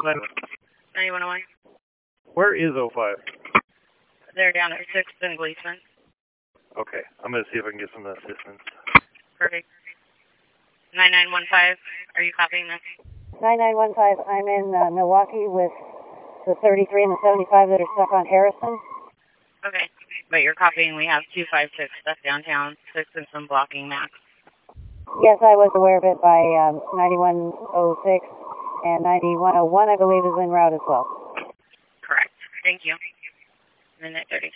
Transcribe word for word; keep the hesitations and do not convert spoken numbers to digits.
five? ninety-one oh one. Where is oh five? They're down at sixth and Gleason. Okay, I'm going to see if I can get some assistance. Perfect. nine nine one five, are you copying this? nine nine one five, I'm in uh, Milwaukee with the thirty-three and the seventy-five that are stuck on Harrison. Okay, but you're copying, we have two five six stuck downtown, six and some blocking max. Yes, I was aware of it by um, ninety-one oh six, and ninety-one oh one I believe is en route as well. Correct. Thank you. Minute thirty.